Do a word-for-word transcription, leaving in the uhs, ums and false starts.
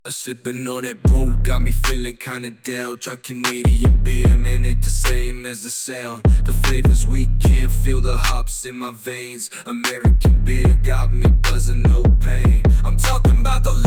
Sipping on that brew got me feeling kinda down. Try Canadian beer, man, ain't the same as the sound. The flavor's weak, can't feel the hops in my veins. American beer got me buzzing, no pain. I'm talking about the